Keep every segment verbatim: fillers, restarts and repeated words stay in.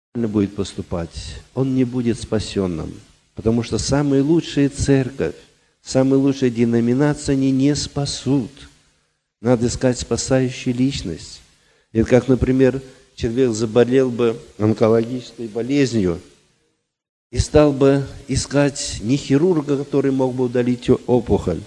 будет поступать, он не будет спасенным. Потому что самые лучшие церковь, самые лучшие деноминации, они не спасут. Надо искать спасающую личность. Это как, например, человек заболел бы онкологической болезнью и стал бы искать не хирурга, который мог бы удалить опухоль,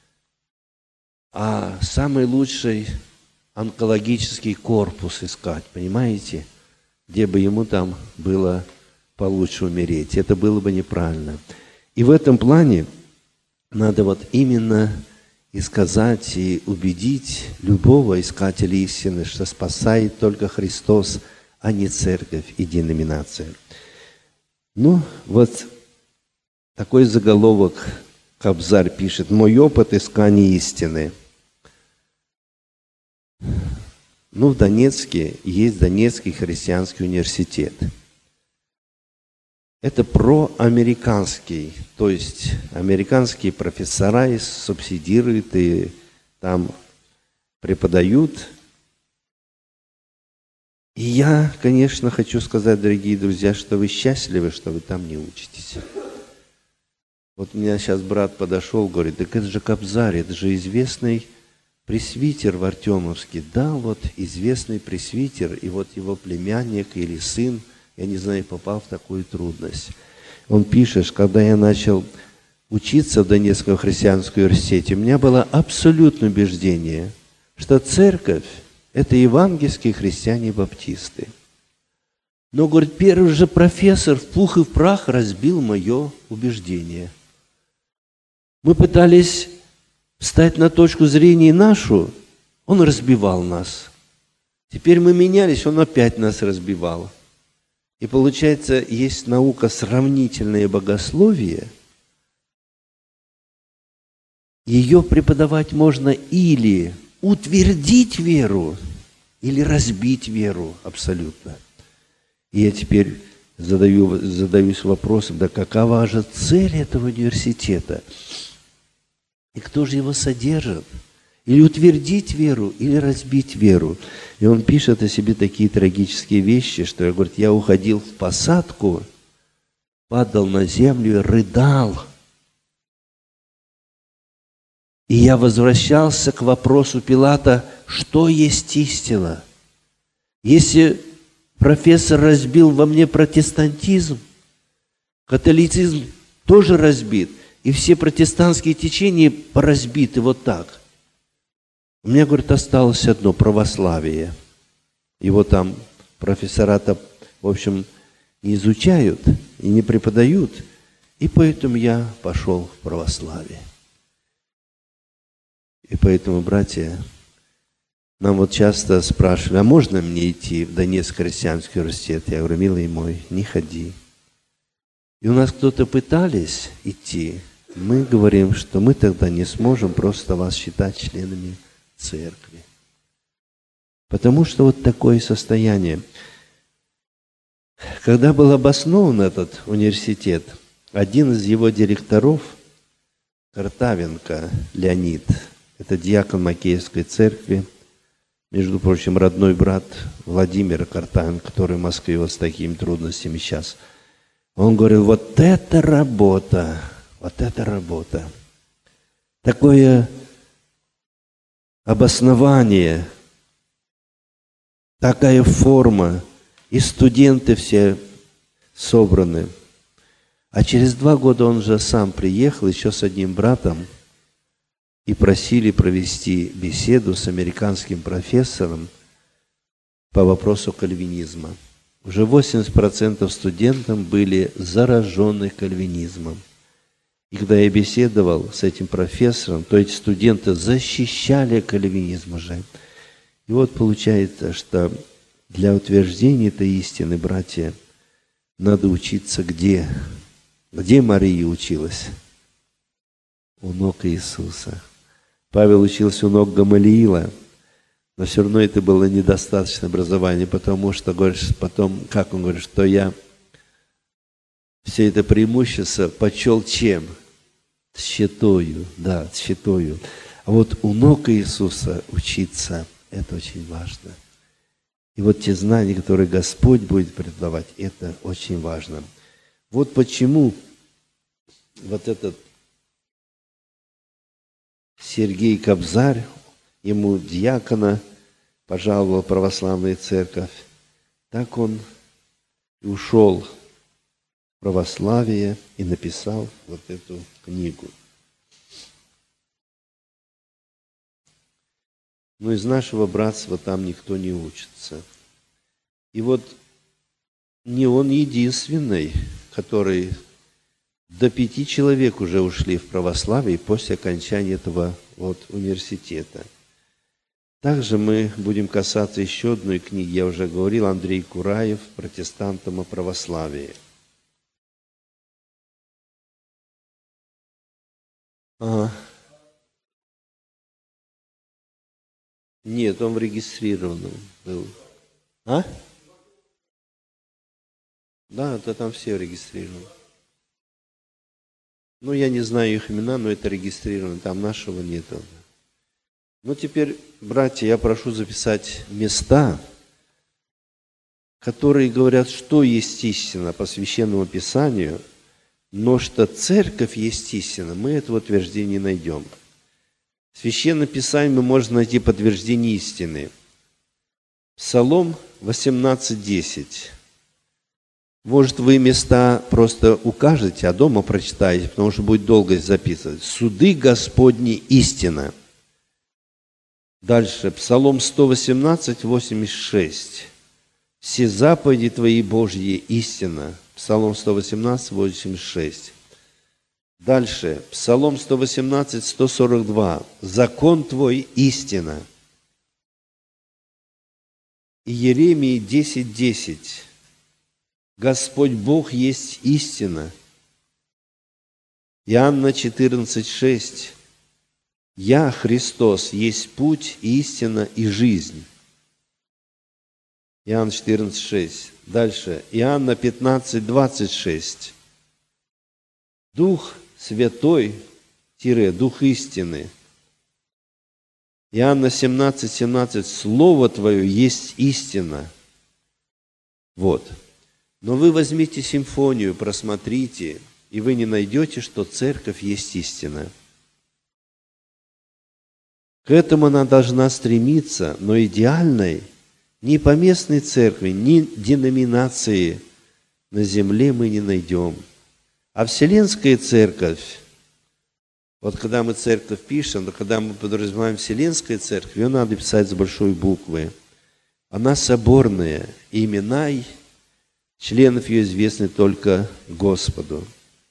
а самый лучший онкологический корпус искать, понимаете? Где бы ему там было получше умереть. Это было бы неправильно. И в этом плане надо вот именно и сказать, и убедить любого искателя истины, что спасает только Христос, а не церковь и деноминация. Ну, вот такой заголовок Кобзарь пишет: «Мой опыт искания истины». Ну, в Донецке есть Донецкий христианский университет. Это проамериканский, то есть американские профессора субсидируют и там преподают. И я, конечно, хочу сказать, дорогие друзья, что вы счастливы, что вы там не учитесь. Вот у меня сейчас брат подошел, говорит: так это же Кобзарь, это же известный пресвитер в Артемовске. Да, вот известный пресвитер, и вот его племянник или сын, я не знаю, попал в такую трудность. Он пишет: когда я начал учиться в Донецком христианском университете, у меня было абсолютное убеждение, что церковь – это евангельские христиане-баптисты. Но, говорит, первый же профессор в пух и в прах разбил мое убеждение. Мы пытались встать на точку зрения нашу, он разбивал нас. Теперь мы менялись, он опять нас разбивал. И получается, есть наука сравнительное богословие. Ее преподавать можно или утвердить веру, или разбить веру абсолютно. И я теперь задаю, задаюсь вопросом, да какова же цель этого университета? И кто же его содержит? Или утвердить веру, или разбить веру. И он пишет о себе такие трагические вещи, что, говорит, я уходил в посадку, падал на землю и рыдал. И я возвращался к вопросу Пилата, что есть истина? Если профессор разбил во мне протестантизм, католицизм тоже разбит, и все протестантские течения поразбиты вот так. У меня, говорит, осталось одно – православие. Его там профессора-то, в общем, не изучают и не преподают. И поэтому я пошел в православие. И поэтому, братья, нам вот часто спрашивали, а можно мне идти в Донецкий христианский университет? Я говорю: милый мой, не ходи. И у нас кто-то пытались идти. Мы говорим, что мы тогда не сможем просто вас считать членами церкви. Потому что вот такое состояние. Когда был обоснован этот университет, один из его директоров, Картавенко Леонид, это диакон Макеевской церкви, между прочим, родной брат Владимира Картавенко, который в Москве вот с такими трудностями сейчас, он говорил: вот это работа, вот это работа. Такое обоснование, такая форма, и студенты все собраны. А через два года он же сам приехал еще с одним братом и просили провести беседу с американским профессором по вопросу кальвинизма. Уже восемьдесят процентов студентов были заражены кальвинизмом. И когда я беседовал с этим профессором, то эти студенты защищали кальвинизм уже. И вот получается, что для утверждения этой истины, братья, надо учиться где? Где Мария училась? У ног Иисуса. Павел учился у ног Гамалиила, но все равно это было недостаточно образования, потому что, говоришь, потом, как он говорит, что я все это преимущество почел чем? Тщетою, да, тщетою. А вот у ног Иисуса учиться, это очень важно. И вот те знания, которые Господь будет преподавать, это очень важно. Вот почему вот этот Сергей Кобзарь, ему диакона пожаловала православная церковь, так он и ушел в православие и написал вот эту книгу. Но из нашего братства там никто не учится. И вот не он единственный, который до пяти человек уже ушли в православие после окончания этого вот университета. Также мы будем касаться еще одной книги, я уже говорил, Андрей Кураев «Протестантам о православии». Ага. Нет, он в регистрированном был. А? Да, это там все регистрированы. Ну, я не знаю их имена, но это регистрировано, там нашего нет. Ну, теперь, братья, я прошу записать места, которые говорят, что есть истина по Священному Писанию, но что церковь есть истина, мы этого утверждения не найдем. В Священном Писании мы можем найти подтверждение истины. Псалом восемнадцать десять. Может, вы места просто укажете, а дома прочитаете, потому что будет долго записывать. «Суды Господни истина». Дальше, Псалом сто восемнадцать, восемьдесят шесть. «Все заповеди Твои, Божьи, истина». Псалом сто восемнадцать, восемьдесят шесть. Дальше, Псалом сто восемнадцать, сто сорок два. «Закон Твой истина». Иеремии десять десять. «Господь Бог есть истина». Иоанна четырнадцать шесть. «Я, Христос, есть путь, истина и жизнь». Иоанн четырнадцать шесть. Дальше. Иоанна пятнадцать двадцать шесть. «Дух Святой, тире, Дух истины». Иоанна семнадцать семнадцать. «Слово Твое есть истина». Вот. Но вы возьмите симфонию, просмотрите, и вы не найдете, что церковь есть истина. К этому она должна стремиться, но идеальной ни поместной церкви, ни деноминации на земле мы не найдем. А Вселенская церковь, вот когда мы церковь пишем, но когда мы подразумеваем Вселенская церковь, ее надо писать с большой буквы. Она соборная, и имена членов ее известны только Господу.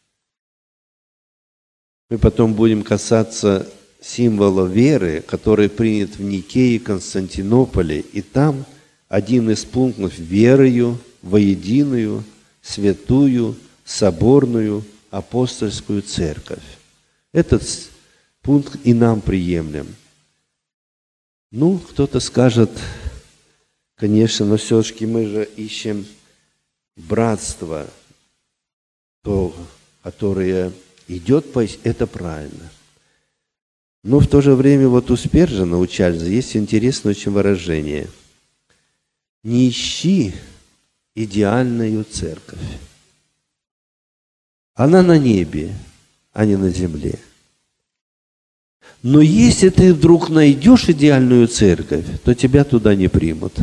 Мы потом будем касаться символа веры, который принят в Никее и Константинополе. И там один из пунктов – верою во единую, святую, соборную, апостольскую церковь. Этот пункт и нам приемлем. Ну, кто-то скажет, конечно, но все-таки мы же ищем братство, то, которое идет по... Это правильно. Но в то же время вот у Спержена, у Чарльза, есть интересное очень выражение. Не ищи идеальную церковь. Она на небе, а не на земле. Но если ты вдруг найдешь идеальную церковь, то тебя туда не примут.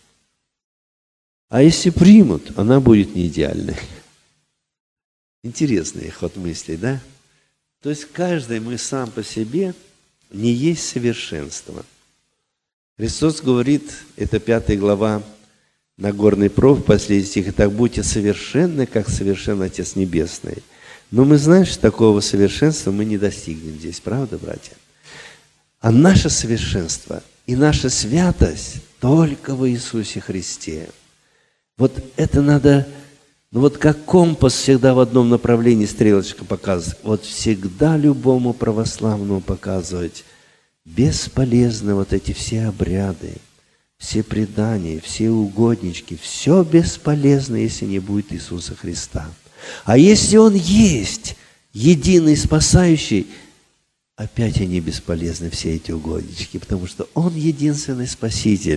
А если примут, она будет не идеальной. Интересный ход мыслей, да? То есть каждый мы сам по себе не есть совершенство. Христос говорит, это пятая глава Нагорной проповеди, последний стих, «Итак, будьте совершенны, как совершен Отец Небесный». Но мы знаем, что такого совершенства мы не достигнем здесь, правда, братья? А наше совершенство и наша святость только в Иисусе Христе. Вот это надо, ну вот как компас всегда в одном направлении стрелочка показывает, вот всегда любому православному показывать бесполезны вот эти все обряды, все предания, все угоднички, все бесполезно, если не будет Иисуса Христа. А если Он есть, единый спасающий, опять они бесполезны, все эти угоднички, потому что Он единственный Спаситель,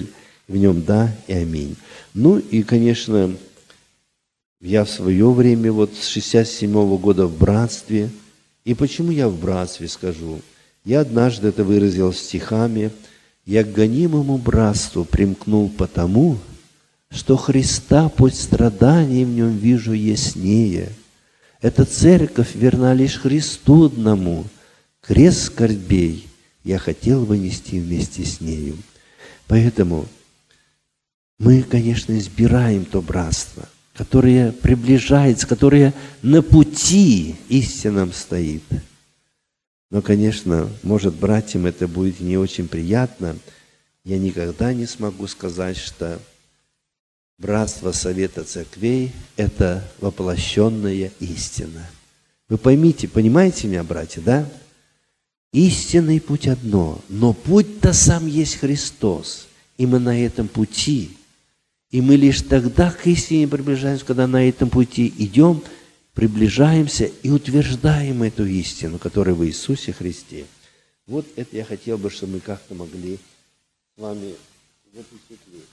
В нем да и аминь. Ну и, конечно, я в свое время, вот с шестьдесят седьмого года в братстве. И почему я в братстве, скажу? Я однажды это выразил стихами. «Я к гонимому братству примкнул потому, что Христа путь страданий в нем вижу яснее. Эта церковь верна лишь Христу одному. Крест скорбей я хотел бы нести вместе с нею». Поэтому мы, конечно, избираем то братство, которое приближается, которое на пути истинном стоит. Но, конечно, может, братьям это будет не очень приятно. Я никогда не смогу сказать, что братство Совета Церквей – это воплощенная истина. Вы поймите, понимаете меня, братья, да? Истинный путь одно, но путь-то сам есть Христос. И мы на этом пути. И мы лишь тогда к истине приближаемся, когда на этом пути идем, приближаемся и утверждаем эту истину, которая в Иисусе Христе. Вот это я хотел бы, чтобы мы как-то могли с вами запечатлеть.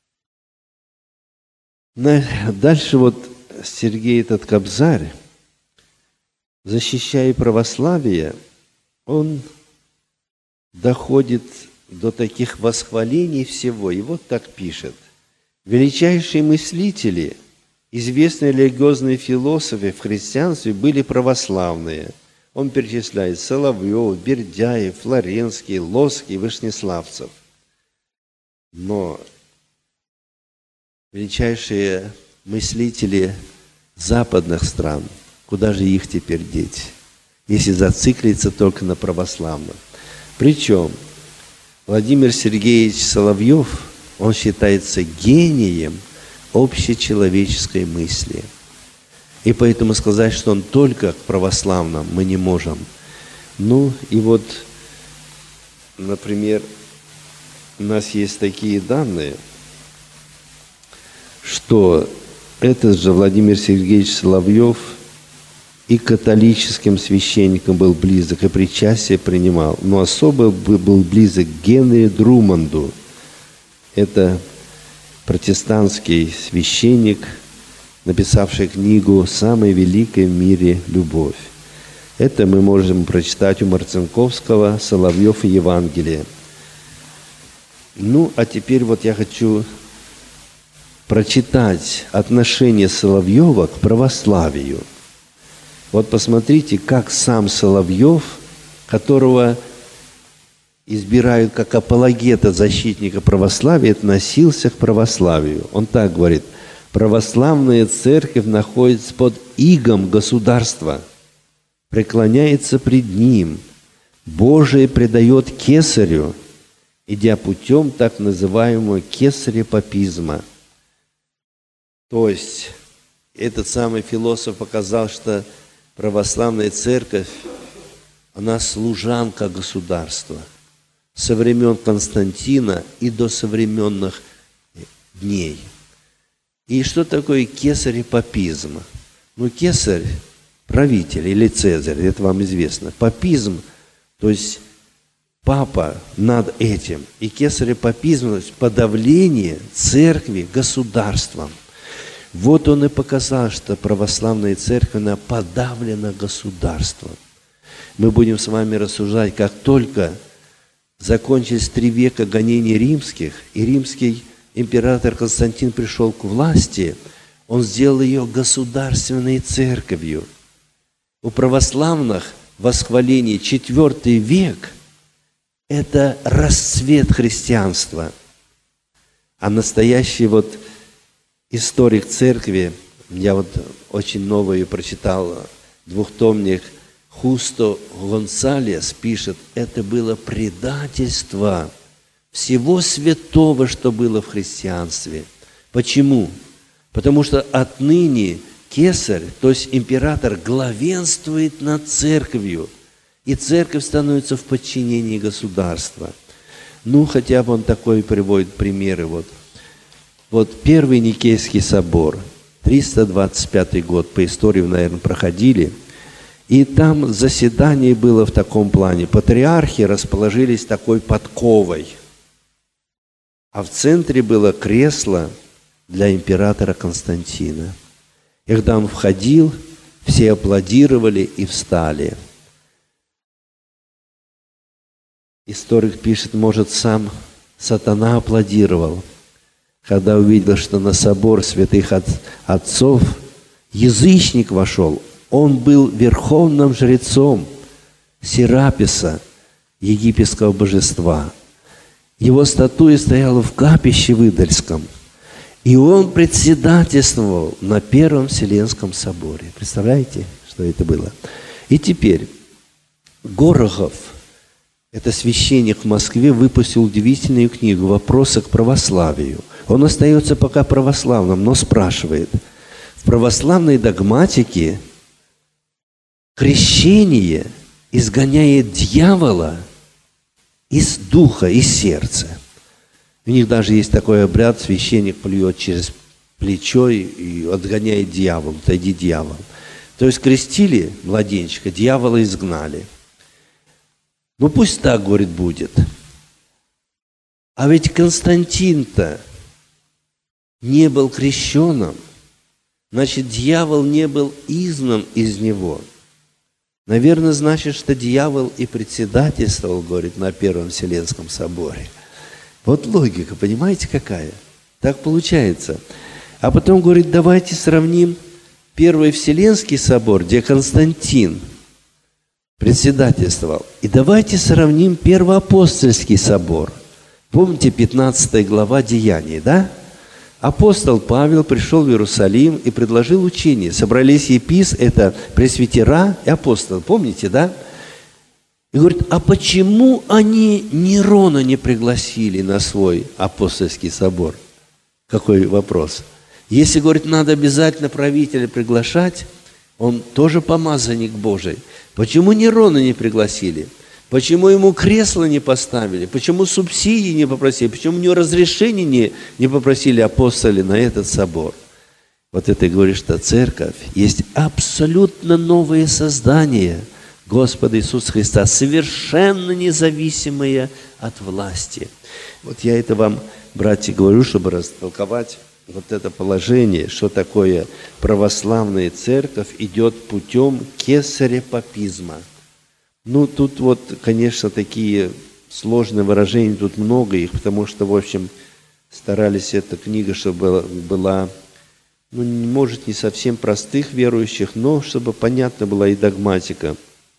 Дальше вот Сергей этот Кобзарь, защищая православие, он доходит до таких восхвалений всего. И вот так пишет. Величайшие мыслители, известные религиозные философы в христианстве были православные. Он перечисляет Соловьев, Бердяев, Флоренский, Лоский, Вышнеславцев. Но величайшие мыслители западных стран, куда же их теперь деть, если зациклиться только на православных? Причем Владимир Сергеевич Соловьев, он считается гением общечеловеческой мысли. И поэтому сказать, что он только к православным, мы не можем. Ну, и вот, например, у нас есть такие данные, что этот же Владимир Сергеевич Соловьев и католическим священником был близок, и причастие принимал. Но особо был близок к Генри Друмонду. Это протестантский священник, написавший книгу «Самая великая в мире любовь». Это мы можем прочитать у Марцинковского «Соловьев и Евангелие». Ну, а теперь вот я хочу прочитать отношение Соловьева к православию. Вот посмотрите, как сам Соловьев, которого избирают как апологета, защитника православия, относился к православию. Он так говорит: православная церковь находится под игом государства, преклоняется пред ним, Божие предает кесарю, идя путем так называемого кесарепапизма. То есть этот самый философ показал, что православная церковь, она служанка государства со времен Константина и до современных дней. И что такое кесарепапизм? Ну, кесарь – правитель или цезарь, это вам известно. Папизм, то есть папа над этим. И кесарепапизм, то есть подавление церкви государством. Вот он и показал, что православная церковь, она подавлена государством. Мы будем с вами рассуждать, как только закончились три века гонений римских, и римский император Константин пришел к власти, он сделал ее государственной церковью. У православных восхваление четвёртый век – это расцвет христианства. А настоящий вот историк церкви, я вот очень новую прочитал двухтомник, Хусто Гонсалес пишет, это было предательство всего святого, что было в христианстве. Почему? Потому что отныне кесарь, то есть император, главенствует над церковью, и церковь становится в подчинении государства. Ну, хотя бы он такой приводит примеры. Вот, вот Первый Никейский собор, триста двадцать пятый год, по истории, наверное, проходили. И там заседание было в таком плане. Патриархи расположились такой подковой. а в центре было кресло для императора Константина. И когда он входил, все аплодировали и встали. Историк пишет, может, сам сатана аплодировал, когда увидел, что на собор святых отцов язычник вошел. Он был верховным жрецом Сераписа, египетского божества. Его статуя стояла в капище Выдальском. И он председательствовал на Первом Вселенском соборе. Представляете, что это было? И теперь Горохов, это священник в Москве, выпустил удивительную книгу «Вопросы к православию». Он остается пока православным, но спрашивает. В православной догматике крещение изгоняет дьявола из духа, из сердца. У них даже есть такой обряд, священник плюет через плечо и отгоняет дьявола, отойди дьявол. То есть крестили младенчика, дьявола изгнали. Ну пусть так, говорит, будет. А ведь Константин-то не был крещеным, значит, дьявол не был изгнан из него. Наверное, значит, что дьявол и председательствовал, говорит, на Первом Вселенском соборе. Вот логика, понимаете, какая? Так получается. А потом, говорит, давайте сравним Первый Вселенский собор, где Константин председательствовал, и давайте сравним Первоапостольский собор. Помните, пятнадцатая глава Деяний, да? Апостол Павел пришел в Иерусалим и предложил учение. Собрались епис, это пресвитера и апостол. Помните, да? И говорит, а почему они Нерона не пригласили на свой апостольский собор? Какой вопрос? Если, говорит, надо обязательно правителя приглашать, он тоже помазанник Божий. Почему Нерона не пригласили? Почему ему кресло не поставили? Почему субсидии не попросили? Почему у него разрешения не, не попросили апостоли на этот собор? Вот это и говорит, что церковь есть абсолютно новое создание Господа Иисуса Христа, совершенно независимое от власти. Вот я это вам, братья, говорю, чтобы растолковать вот это положение, что такое православная церковь идет путем кесарепапизма. Ну, тут вот, конечно, такие сложные выражения, тут много их, потому что, в общем, старались эта книга, чтобы была, ну, может, не совсем простых верующих, но чтобы понятна была и догматика.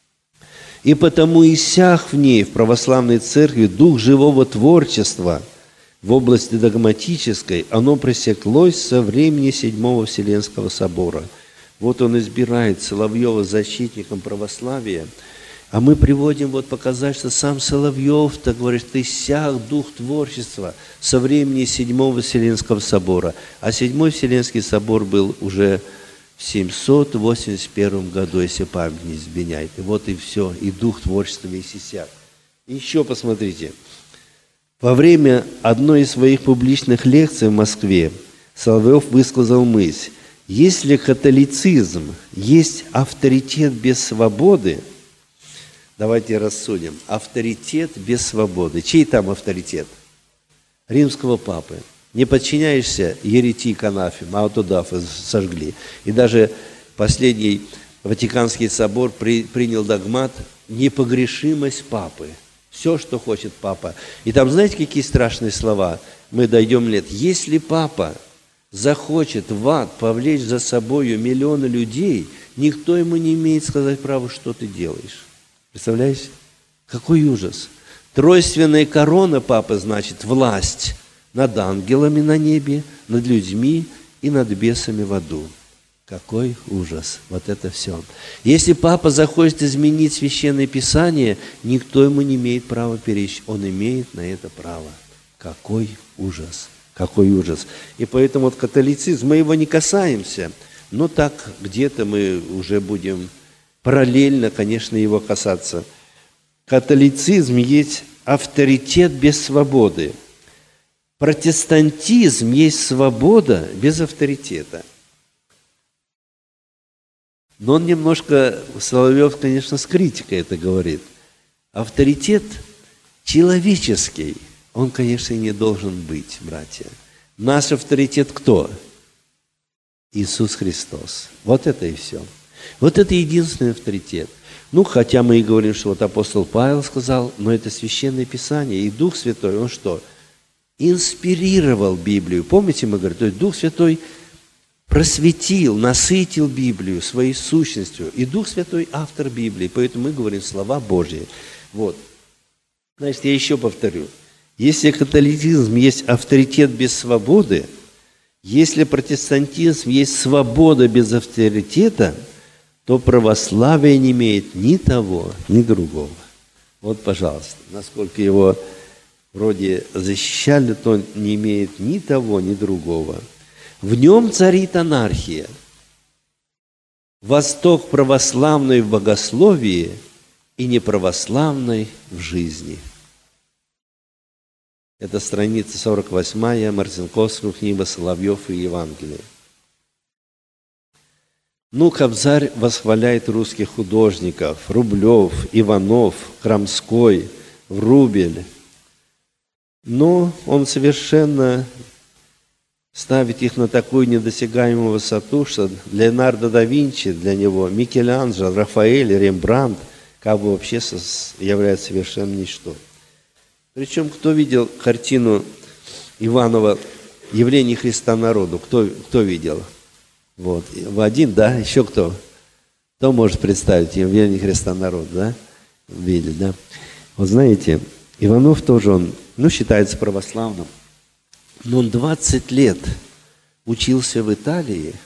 И потому иссяк в ней, в православной церкви, дух живого творчества в области догматической, оно пресеклось со времени Седьмого Вселенского собора. Вот он избирает Соловьева защитником православия, а мы приводим вот показать, что сам Соловьев, так говорит, иссяк дух творчества со времени Седьмого Вселенского собора. А Седьмой Вселенский собор был уже в семьсот восемьдесят первом году, если память не изменяет. И вот и все, и дух творчества весь иссяк. Еще посмотрите. Во время одной из своих публичных лекций в Москве Соловьев высказал мысль: если католицизм есть авторитет без свободы, давайте рассудим. Авторитет без свободы. Чей там авторитет? Римского папы. Не подчиняешься, еретик анафем, а туда сожгли. И даже последний Ватиканский собор при, принял догмат непогрешимость папы. Все, что хочет папа. И там, знаете, какие страшные слова? Мы дойдем лет. Если папа захочет в ад повлечь за собою миллионы людей, никто ему не имеет сказать права, что ты делаешь. Представляете? Какой ужас. Тройственная корона папы, значит, власть над ангелами на небе, над людьми и над бесами в аду. Какой ужас. Вот это все. Если папа захочет изменить Священное Писание, никто ему не имеет права перечь. Он имеет на это право. Какой ужас. Какой ужас. И поэтому вот католицизм, мы его не касаемся, но так где-то мы уже будем параллельно, конечно, его касаться. Католицизм есть авторитет без свободы. Протестантизм есть свобода без авторитета. Но он немножко, Соловьев, конечно, с критикой это говорит. Авторитет человеческий, Он, конечно, и не должен быть, братья. Наш авторитет кто? Иисус Христос. Вот это и все. Вот это единственный авторитет. Ну, хотя мы и говорим, что вот апостол Павел сказал, но это Священное Писание, и Дух Святой, он что? Инспирировал Библию. Помните, мы говорим, то есть Дух Святой просветил, насытил Библию своей сущностью. И Дух Святой автор Библии, поэтому мы говорим слова Божьи. Вот. Значит, я еще повторю. Если католицизм есть авторитет без свободы, если протестантизм есть свобода без авторитета, то православие не имеет ни того, ни другого. Вот, пожалуйста, насколько его вроде защищали, то он не имеет ни того, ни другого. В нем царит анархия. Восток православный в богословии и неправославный в жизни. Это страница сорок восьмая, Марцинковского книга «Соловьев и Евангелие». Ну, Кобзарь восхваляет русских художников: Рублев, Иванов, Крамской, Врубель. Но он совершенно ставит их на такую недосягаемую высоту, что Леонардо да Винчи для него, Микеланджело, Рафаэль, Рембрандт как бы вообще являются совершенно ничто. Причем, кто видел картину Иванова «Явление Христа народу»? Кто, кто видел? Вот. В один, да? Еще кто? Кто может представить «Явление Христа народу», да? Видели, да? Вот знаете, Иванов тоже, он, ну, считается православным, но он двадцать лет учился в Италии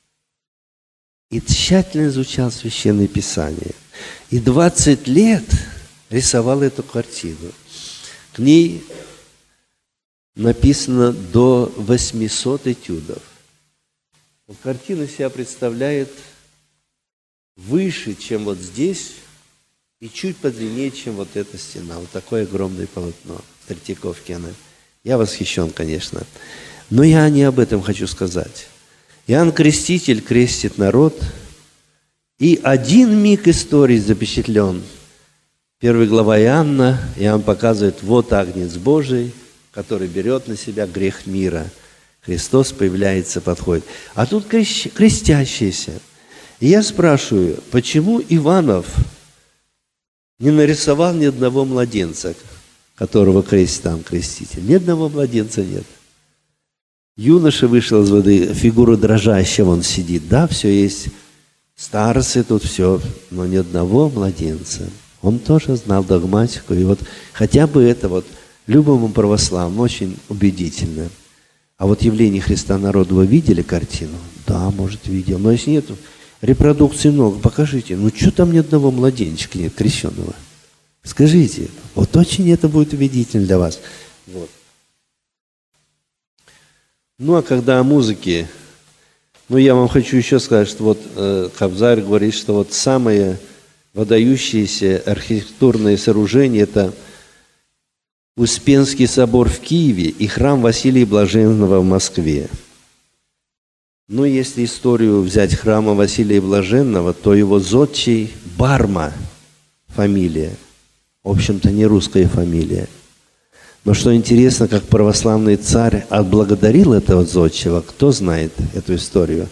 и тщательно изучал Священное Писание. И двадцать лет рисовал эту картину. К ней написано до восьмисот этюдов. Картина себя представляет выше, чем вот здесь, и чуть подлиннее, чем вот эта стена. Вот такое огромное полотно Третьяковки. Она. Я восхищен, конечно. Но я не об этом хочу сказать. Иоанн Креститель крестит народ, и один миг истории запечатлен. Первая глава Иоанна, Иоанн показывает, вот Агнец Божий, который берет на себя грех мира. Христос появляется, подходит. А тут крестящиеся. И я спрашиваю, почему Иванов не нарисовал ни одного младенца, которого крестит там креститель? Ни одного младенца нет. Юноша вышел из воды, фигура дрожащего, он сидит. Да, все есть. Старцы тут все, но ни одного младенца. Он тоже знал догматику. И вот хотя бы это вот любому православному очень убедительно. А вот «Явление Христа народу» вы видели картину? Да, может, видел. Но если нет, репродукций много. Покажите. Ну, что там ни одного младенчика нет, крещенного? Скажите. Вот очень это будет убедительно для вас. Вот. Ну, а когда о музыке, ну, я вам хочу еще сказать, что вот э, Кобзарь говорит, что вот самое выдающееся архитектурное сооружение – это Успенский собор в Киеве и храм Василия Блаженного в Москве. Ну, если историю взять храма Василия Блаженного, то его зодчий Барма фамилия. В общем-то, не русская фамилия. Но что интересно, как православный царь отблагодарил этого зодчего, кто знает эту историю?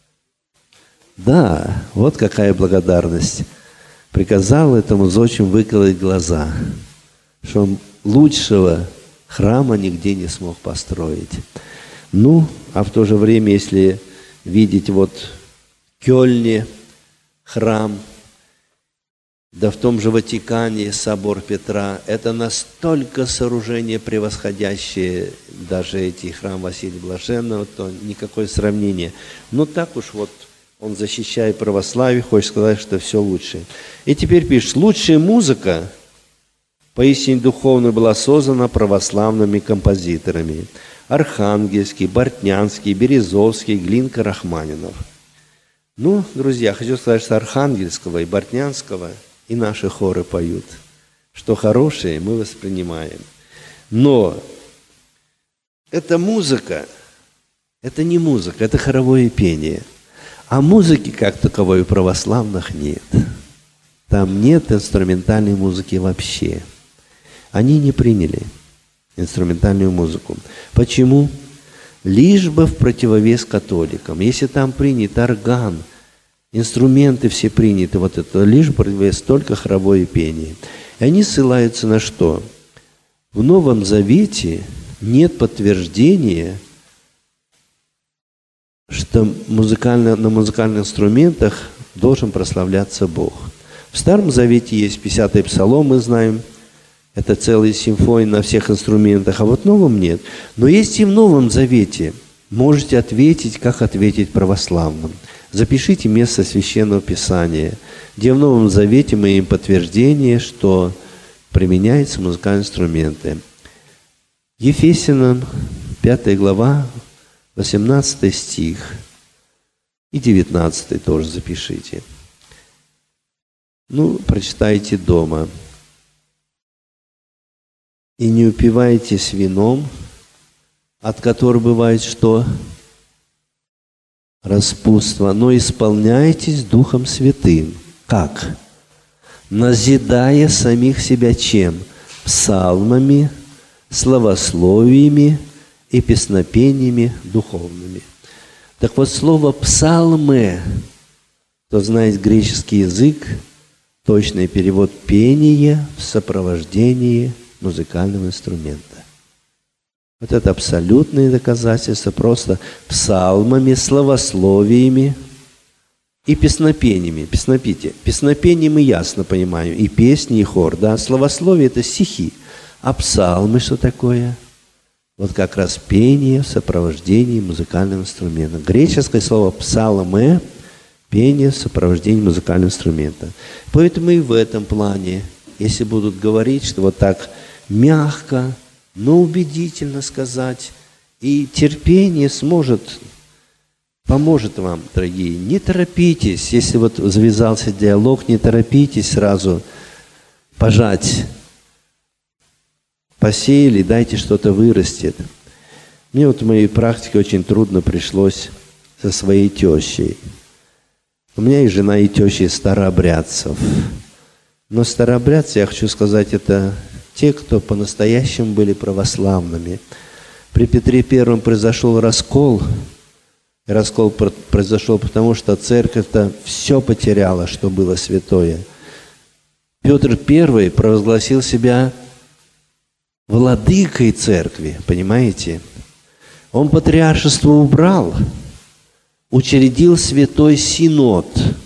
Да, вот какая благодарность. Приказал этому зодчему выколоть глаза, что он лучшего храма нигде не смог построить. Ну, а в то же время, если видеть вот в Кёльне храм, да в том же Ватикане собор Петра, это настолько сооружение превосходящее даже эти храм Василия Блаженного, то никакое сравнение. Но так уж вот он, защищая православие, хочет сказать, что все лучше. И теперь пишет, лучшая музыка поистине духовно была создана православными композиторами. Архангельский, Бортнянский, Березовский, Глинка, Рахманинов. Ну, друзья, хочу сказать, что Архангельского и Бортнянского и наши хоры поют. Что хорошее мы воспринимаем. Но эта музыка, это не музыка, это хоровое пение. А музыки как таковой у православных нет. Там нет инструментальной музыки вообще. Они не приняли. инструментальную музыку. Почему? Лишь бы в противовес католикам. Если там принят орган, инструменты все приняты, вот это лишь в противовес только хоровое пение. И они ссылаются на что? В Новом Завете нет подтверждения, что музыкально, на музыкальных инструментах должен прославляться Бог. В Старом Завете есть пятидесятый псалом, мы знаем, это целая симфония на всех инструментах, а вот в Новом нет. Но есть и в Новом Завете. Можете ответить, как ответить православным. Запишите место Священного Писания, где в Новом Завете мы имеем подтверждение, что применяются музыкальные инструменты. Ефесянам, пятая глава, восемнадцатый стих и девятнадцатый тоже запишите. Ну, прочитайте дома. «И не упивайтесь вином, от которого бывает что? Распутство, но исполняйтесь Духом Святым». Как? Назидая самих себя чем? Псалмами, славословиями и песнопениями духовными. Так вот, слово «псалмы», кто знает греческий язык, точный перевод «пение в сопровождении музыкального инструмента». Вот это абсолютные доказательства, просто псалмами, славословиями и песнопениями. Песнопите. Песнопение мы ясно понимаем, и песни, и хор. Да? Славословие – это стихи. А псалмы что такое? Вот как раз пение в сопровождении музыкального инструмента. Греческое слово «псалмы» – пение в сопровождении музыкального инструмента. Поэтому и в этом плане, если будут говорить, что вот так мягко, но убедительно сказать, и терпение сможет, поможет вам, дорогие. Не торопитесь, если вот завязался диалог, не торопитесь сразу пожать. Посеяли, дайте что-то вырастет. Мне вот в моей практике очень трудно пришлось со своей тещей. У меня и жена, и теща из старообрядцев. Но старообрядцы, я хочу сказать, это те, кто по-настоящему были православными. При Петре Первом произошел раскол. И раскол произошел потому, что церковь-то все потеряла, что было святое. Петр Первый провозгласил себя владыкой церкви, понимаете? Он патриаршество убрал, учредил святой синод.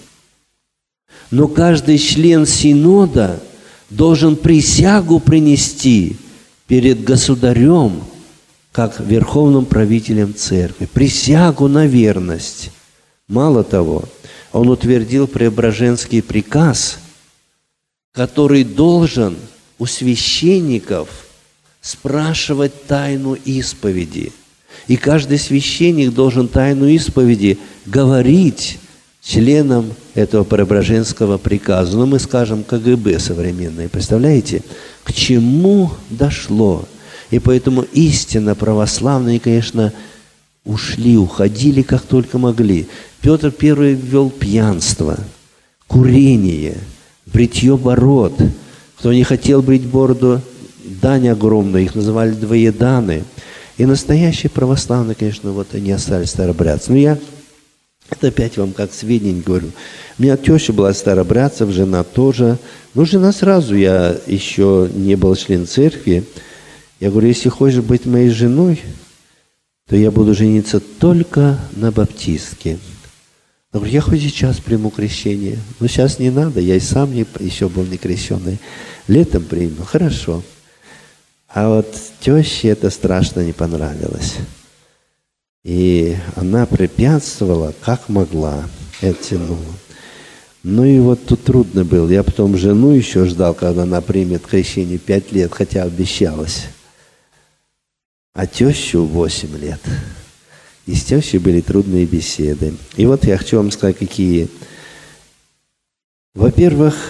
Но каждый член синода должен присягу принести перед государем, как верховным правителем церкви. Присягу на верность. Мало того, он утвердил Преображенский приказ, который должен у священников спрашивать тайну исповеди. И каждый священник должен тайну исповеди говорить членам этого Преображенского приказа. Ну, мы скажем, КГБ современное. Представляете, к чему дошло? И поэтому истинно православные, конечно, ушли, уходили, как только могли. Петр Первый ввел пьянство, курение, бритье бород. Кто не хотел брить бороду, дань огромная, их называли двоеданы. И настоящие православные, конечно, вот они остались старообрядцы. Но я это опять вам как сведения говорю. У меня теща была старообрядцев, жена тоже. Ну, жена сразу, я еще не был член церкви. Я говорю, если хочешь быть моей женой, то я буду жениться только на баптистке. Я говорю, я хоть сейчас приму крещение. Но сейчас не надо, я и сам не, еще был не крещенный. Летом приму, хорошо. А вот теще это страшно не понравилось. И она препятствовала, как могла, оттянула. Ну и вот тут трудно было. Я потом жену еще ждал, когда она примет крещение пять лет, хотя обещалась. А тещу восемь лет. И с тещей были трудные беседы. И вот я хочу вам сказать, какие. Во-первых,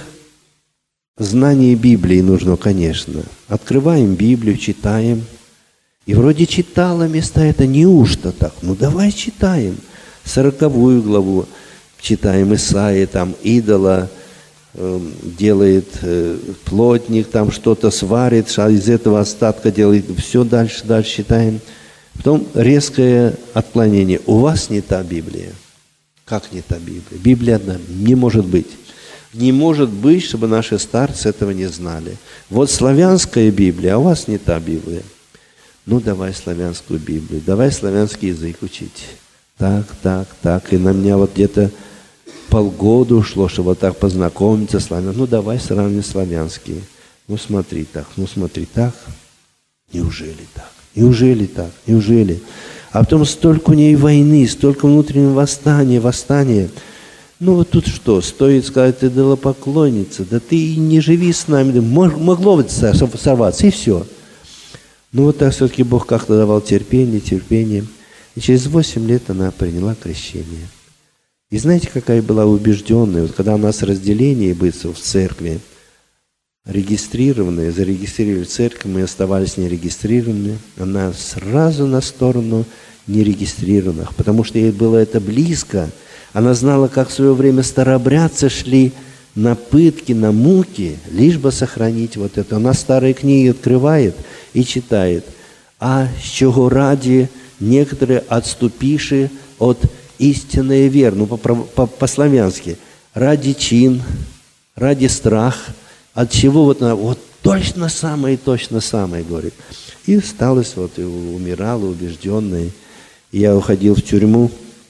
знание Библии нужно, конечно. Открываем Библию, читаем. И вроде читала места это, неужто так? Ну давай читаем. Сороковую главу читаем Исаии, там идола, э, делает э, плотник, там что-то сварит, а из этого остатка делает. Все дальше, дальше читаем. Потом резкое отклонение. У вас не та Библия. Как не та Библия? Библия одна. Не может быть. Не может быть, чтобы наши старцы этого не знали. Вот славянская Библия, а у вас не та Библия. Ну, давай славянскую Библию, давай славянский язык учить. Так, так, так. И на меня вот где-то полгода ушло, чтобы вот так познакомиться с славянским. Ну, давай сравним славянские. Ну, смотри так, ну, смотри так. Неужели так? Неужели так? Неужели? А потом столько у ней войны, столько внутреннего восстания, восстания. Ну вот тут что, стоит сказать, ты идолопоклонница, да ты и не живи с нами, могло вот сорваться, и все. Ну вот так все-таки Бог как-то давал терпение, терпение. И через восемь лет она приняла крещение. И знаете, какая была убежденная, вот когда у нас разделение было в церкви, регистрированные, зарегистрировали церковь, мы оставались нерегистрированными, она сразу на сторону нерегистрированных, потому что ей было это близко. Она знала, как в свое время старообрядцы шли на пытки, на муки, лишь бы сохранить вот это. Она старые книги открывает и читает. А с чего ради некоторые отступиши от истинной веры, ну по-славянски, ради чин, ради страх, от чего вот она, вот точно самое, точно самое, говорит. И осталась вот, и умирала убежденной. Я уходил в тюрьму,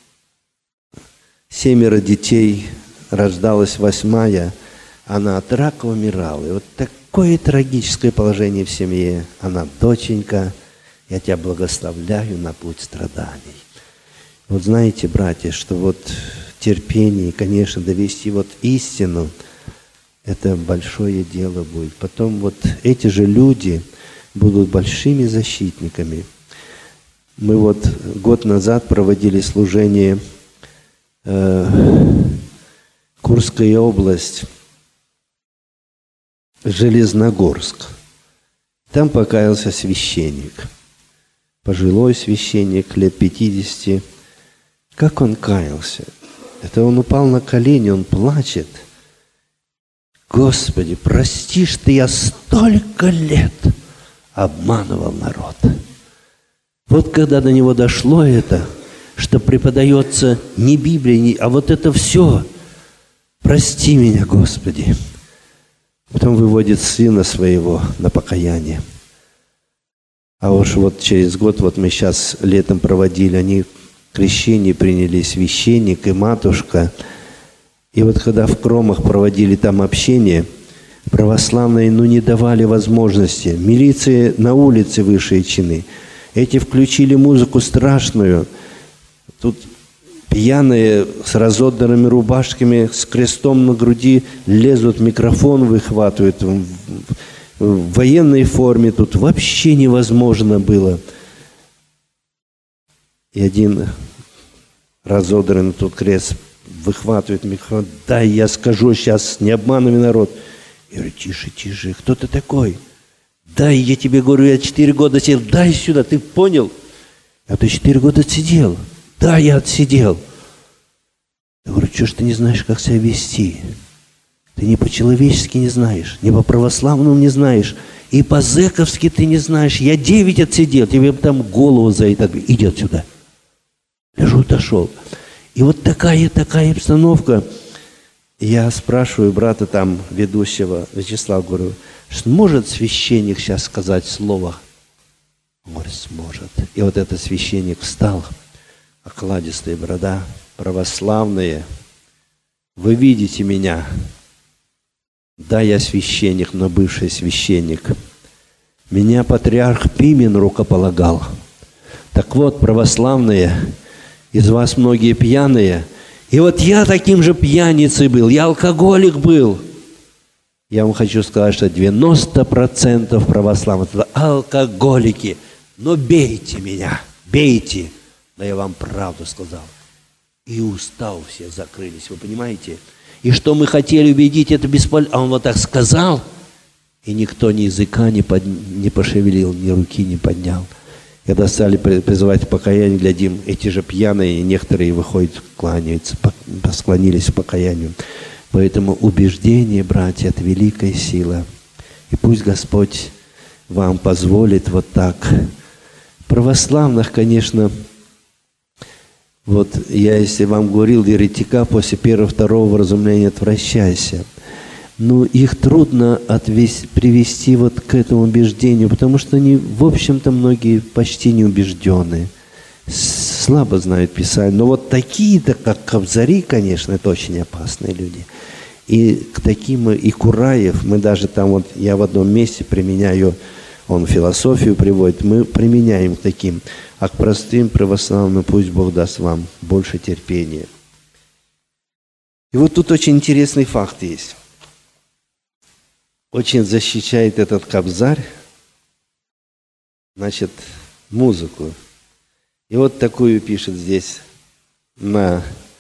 семеро детей, рождалась восьмая, она от рака умирала. И вот такое трагическое положение в семье. Она, доченька, я тебя благословляю на путь страданий. Вот знаете, братья, что вот терпение, конечно, довести вот истину, это большое дело будет. Потом вот эти же люди будут большими защитниками. Мы вот год назад проводили служение Курская область, Железногорск. Там покаялся священник, пожилой священник, лет пятидесяти. Как он каялся? Это он упал на колени, он плачет. Господи, прости, что я столько лет обманывал народ. Вот когда до него дошло это, что преподается не Библия, не, а вот это все. Прости меня, Господи. Потом выводит сына своего на покаяние. А уж вот через год, вот мы сейчас летом проводили, они крещение приняли, священник и матушка. И вот когда в Кромах проводили там общение, православные, ну, не давали возможности. Милиции на улице высшие чины. Эти включили музыку страшную. Тут пьяные с разодранными рубашками, с крестом на груди лезут, микрофон выхватывают. В, в военной форме тут вообще невозможно было. И один разодранный тут крест выхватывает микрофон. Дай я скажу сейчас, не обманывай народ. Я говорю, тише, тише, кто ты такой? Дай, я тебе говорю, я четыре года сидел, дай сюда, ты понял? А ты четыре года сидел. Да, я отсидел. Я говорю, что ж ты не знаешь, как себя вести? Ты ни по-человечески не знаешь, ни по-православному не знаешь, и по-зэковски ты не знаешь. Я девять отсидел, тебе там голову за это. Иди отсюда. Лежу, дошел. И вот такая, такая обстановка. Я спрашиваю брата там, ведущего, Вячеслава, говорю, сможет священник сейчас сказать слово? Он говорит, сможет. И вот этот священник встал, окладистая борода, православные. Вы видите меня. Да, я священник, но бывший священник. Меня патриарх Пимен рукополагал. Так вот, православные, из вас многие пьяные. И вот я таким же пьяницей был, я алкоголик был. Я вам хочу сказать, что девяносто процентов православных – алкоголики. Но бейте меня, бейте. Но я вам правду сказал. И уста у всех закрылись, вы понимаете? И что мы хотели убедить, это бесполезно. А он вот так сказал, и никто ни языка не, под... не пошевелил, ни руки не поднял. Когда стали призывать покаяние, глядим, эти же пьяные, некоторые выходят, кланяются, склонились к покаянию. Поэтому убеждение, братья, это великая сила. И пусть Господь вам позволит вот так. Православных, конечно, вот я, если вам говорил, еретика после первого-второго вразумления отвращайся. Но их трудно отвести, привести вот к этому убеждению, потому что они, в общем-то, многие почти не убежденные, слабо знают Писание. Но вот такие-то, как Кобзари, конечно, это очень опасные люди. И к таким, и Кураев, мы даже там, вот я в одном месте применяю, он философию приводит, мы применяем к таким, а к простым православным пусть Бог даст вам больше терпения. И вот тут очень интересный факт есть. Очень защищает этот Кобзарь, значит, музыку. И вот такую пишет здесь на...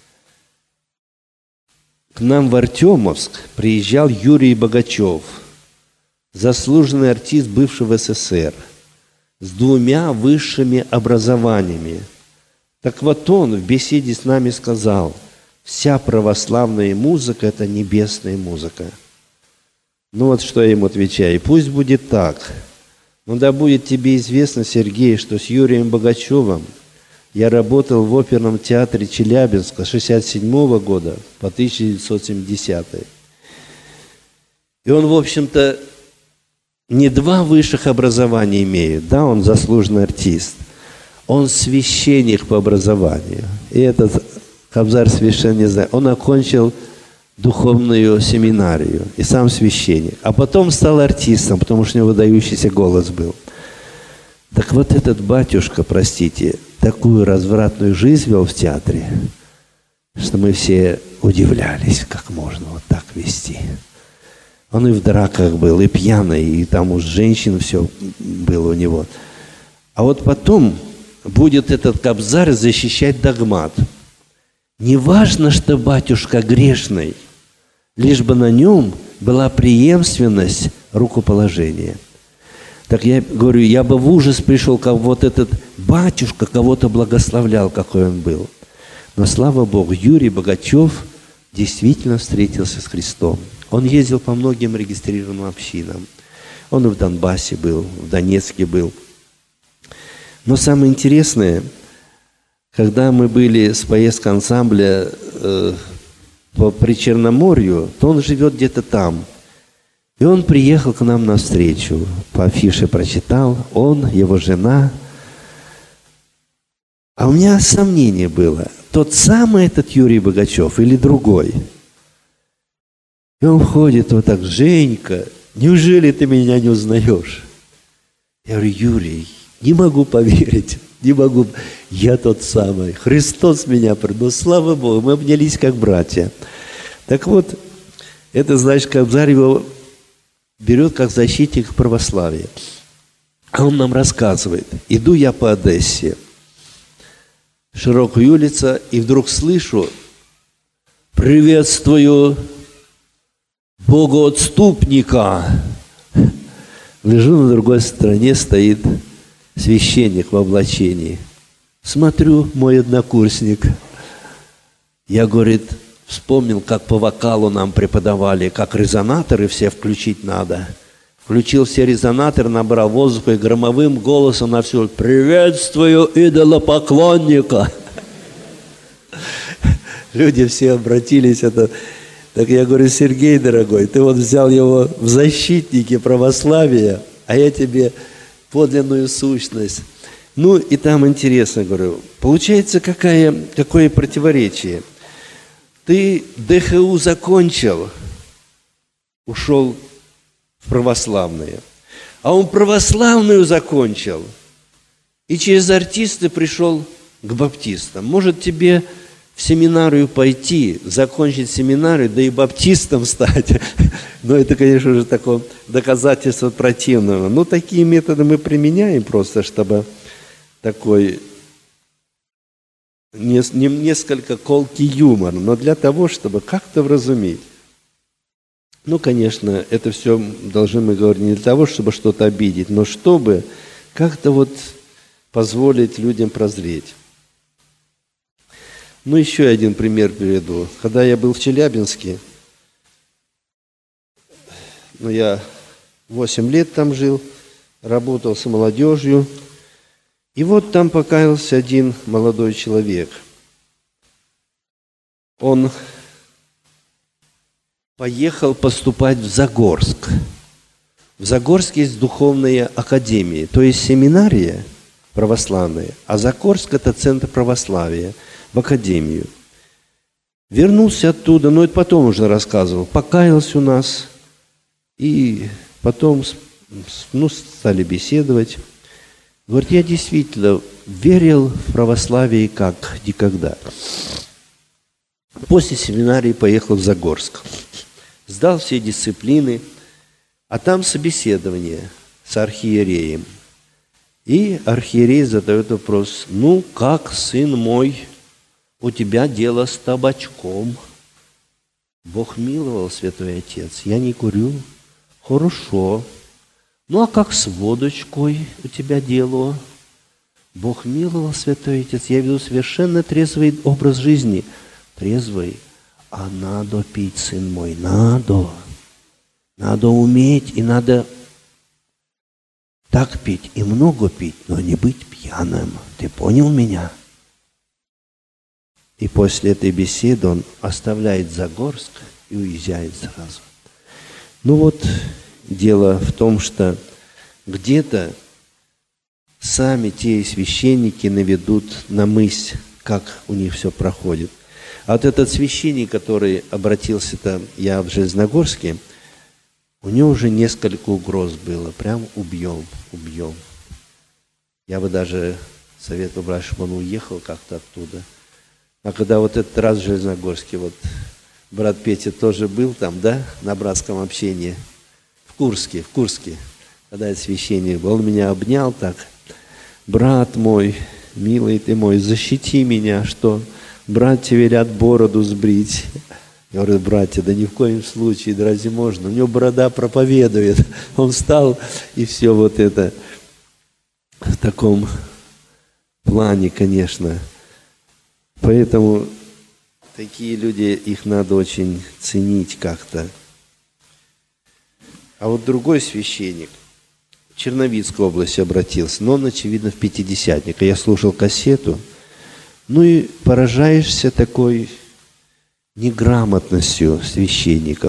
К нам в Артемовск приезжал Юрий Богачев, заслуженный артист бывшего СССР, с двумя высшими образованиями. Так вот он в беседе с нами сказал, вся православная музыка – это небесная музыка. Ну вот что я ему отвечаю. Пусть будет так. Но да будет тебе известно, Сергей, что с Юрием Богачевым я работал в оперном театре Челябинска с шестьдесят седьмого года по тысяча девятьсот семидесятый. И он, в общем-то, не два высших образования имеет. Да, он заслуженный артист. Он священник по образованию. И этот Кобзарь священник, не знаю, он окончил духовную семинарию, и сам священник. А потом стал артистом, потому что у него выдающийся голос был. Так вот этот батюшка, простите, такую развратную жизнь вел в театре, что мы все удивлялись, как можно вот так вести. Он и в драках был, и пьяный, и там уж женщин все было у него. А вот потом будет этот Кобзарь защищать догмат. Не важно, что батюшка грешный, лишь бы на нем была преемственность рукоположения. Так я говорю, я бы в ужас пришел, как вот этот батюшка кого-то благословлял, какой он был. Но, слава Богу, Юрий Богачев действительно встретился с Христом. Он ездил по многим регистрированным общинам. Он и в Донбассе был, в Донецке был. Но самое интересное, когда мы были с поездкой ансамбля э, по Причерноморью, то он живет где-то там. И он приехал к нам навстречу. По афише прочитал, он, его жена. А у меня сомнение было, тот самый этот Юрий Богачев или другой. И он ходит вот так, Женька, неужели ты меня не узнаешь? Я говорю, Юрий, не могу поверить. Не могу, я тот самый. Христос меня принял. Слава Богу, мы обнялись как братья. Так вот, это, значит, Кобзарь его берет как защитник православия. А он нам рассказывает. Иду я по Одессе, широкая улица, и вдруг слышу, приветствую богоотступника. Лежу на другой стороне, стоит священник в облачении. Смотрю, мой однокурсник. Я, говорит, вспомнил, как по вокалу нам преподавали, как резонаторы все включить надо. Включил все резонаторы, набрал воздуха и громовым голосом на всю «Приветствую идолопоклонника!» Люди все обратились. Это... Так я говорю, Сергей, дорогой, ты вот взял его в защитники православия, а я тебе подлинную сущность. Ну, и там интересно, говорю, получается, какая, какое противоречие. Ты ДХУ закончил, ушел в православные, а он православную закончил, и через артисты пришел к баптистам. Может, тебе в семинарию пойти, закончить семинарию, да и баптистом стать. Но это, конечно же, такое доказательство противного. Ну, такие методы мы применяем просто, чтобы такой несколько колкий юмор, но для того, чтобы как-то вразумить. Ну, конечно, это все должны мы говорить не для того, чтобы что-то обидеть, но чтобы как-то вот позволить людям прозреть. Ну, еще один пример приведу. Когда я был в Челябинске, но я восемь лет там жил, работал с молодежью. И вот там покаялся один молодой человек. Он поехал поступать в Загорск. В Загорске есть духовная академия, то есть семинария православная, а Загорск – это центр православия, в академию. Вернулся оттуда, но это потом уже рассказывал, покаялся у нас, и потом ну, стали беседовать. Говорит, я действительно верил в православие как никогда. После семинарии поехал в Загорск, сдал все дисциплины, а там собеседование с архиереем. И архиерей задает вопрос, ну как, сын мой, у тебя дело с табачком? Бог миловал, святой отец, я не курю. Хорошо. Ну а как с водочкой у тебя дело? Бог миловал, святой отец, я веду совершенно трезвый образ жизни. Трезвый, а надо пить, сын мой, надо. Надо уметь и надо так пить и много пить, но не быть пьяным. Ты понял меня? И после этой беседы он оставляет Загорск и уезжает сразу. Ну вот, дело в том, что где-то сами те священники наведут на мысль, как у них все проходит. А вот этот священник, который обратился-то, я в Железногорске, у него уже несколько угроз было. Прям убьем, убьем. Я бы даже советовал брать, чтобы он уехал как-то оттуда. А когда вот этот раз в Железногорске, вот брат Петя тоже был там, да, на братском общении, в Курске, в Курске, когда я священник был, он меня обнял так. Брат мой, милый ты мой, защити меня, что братья велят бороду сбрить. Я говорю, братья, да ни в коем случае, да разве можно? У него борода проповедует. Он встал, и все вот это в таком плане, конечно. Поэтому такие люди, их надо очень ценить как-то. А вот другой священник в Черновицкой области обратился, но он, очевидно, в пятидесятника. Я слушал кассету, ну и поражаешься такой неграмотностью священников.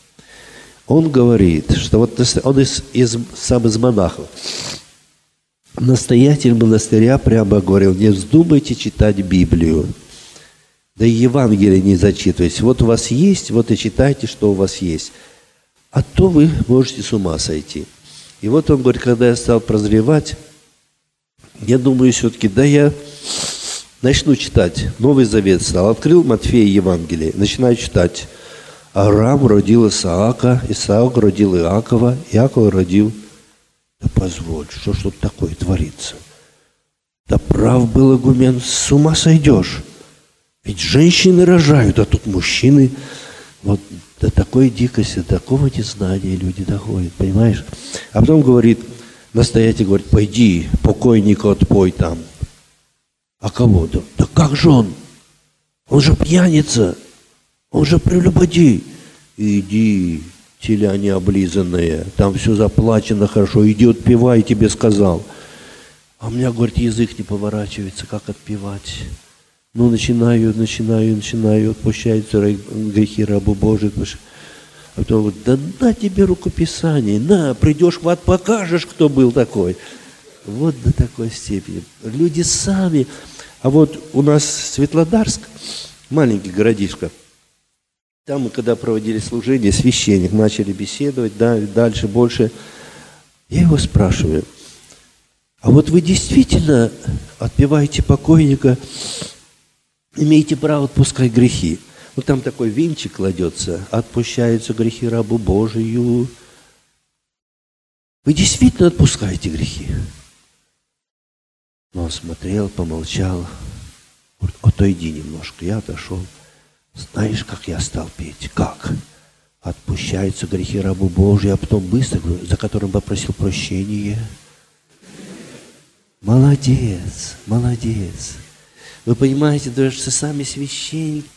Он говорит, что вот он из, из, сам из монахов. Настоятель монастыря прямо говорил, не вздумайте читать Библию, да и Евангелие не зачитывайте. Вот у вас есть, вот и читайте, что у вас есть. А то вы можете с ума сойти. И вот он говорит, когда я стал прозревать, я думаю все-таки, да я начну читать. Новый Завет стал. Открыл Матфея Евангелие, начинаю читать. Авраам родил Исаака, Исаак родил Иакова, Иаков родил... Да позволь, что ж тут такое творится? Да прав был игумен, с ума сойдешь. Ведь женщины рожают, а тут мужчины. Вот до такой дикости, до такого незнания люди доходят, понимаешь? А потом говорит, настоятель говорит, пойди, покойника отпой там. А кого? Да, да как же он? Он же пьяница, он же прелюбодей. Иди, теля необлизанная, там все заплачено хорошо, иди отпевай, тебе сказал. А у меня, говорит, язык не поворачивается, как отпевать. Ну, начинаю, начинаю, начинаю, отпущаются грехи рабу Божию. А потом говорит, да на тебе рукописание, на, придешь в ад, покажешь, кто был такой. Вот до такой степени. Люди сами. А вот у нас Светлодарск, маленький городишко, там мы, когда проводили служение, священник, начали беседовать, да, дальше, больше. Я его спрашиваю, а вот вы действительно отпеваете покойника, имеете право отпускать грехи? Вот там такой венчик кладется, отпущаются грехи рабу Божию. Вы действительно отпускаете грехи? Но он смотрел, помолчал, говорит, отойди немножко, я отошел. Знаешь, как я стал петь? Как? Отпущаются грехи рабу Божию, а потом быстро, за которым попросил прощения. Молодец, молодец. Вы понимаете, даже сами священники